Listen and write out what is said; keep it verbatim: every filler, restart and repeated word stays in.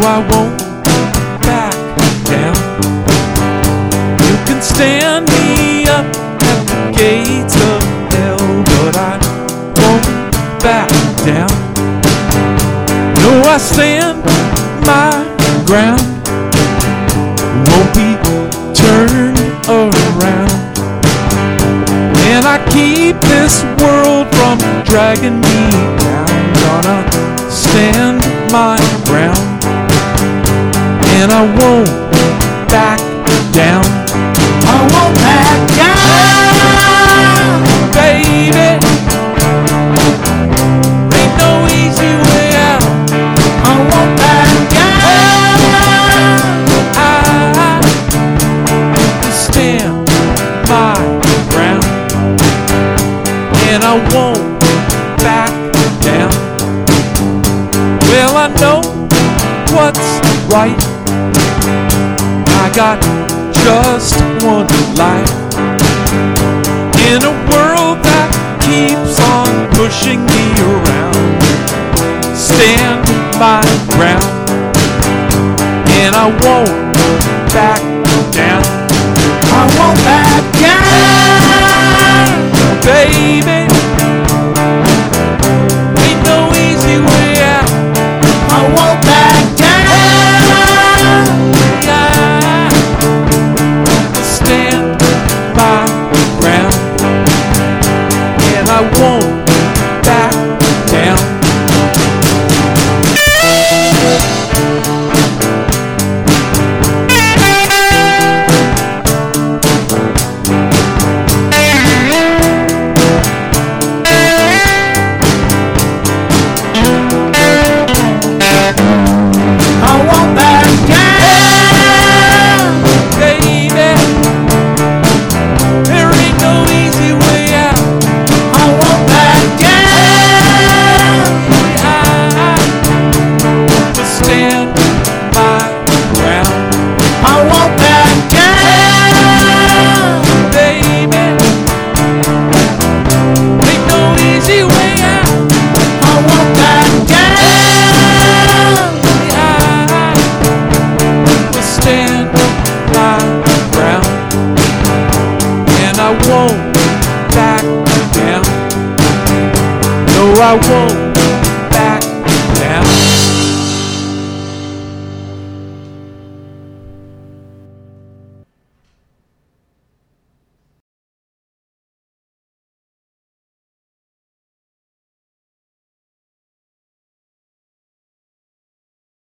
I won't back down. You can stand me up at the gates of hell, but I won't back down. No, I stand my ground, won't be turned around. And I keep this world from dragging me down. Gonna stand my ground, and I won't back down. I won't back down, baby. Ain't no easy way out. I won't back down. I will stand my ground, and I won't back down. Well, I know what's right. I got just one life in a world that keeps on pushing me around. Stand my ground, and I won't back down. I won't back down, baby. Ain't no easy way out. I won't back down. I will stand my ground, and I won't back down. I won't back down. No, I won't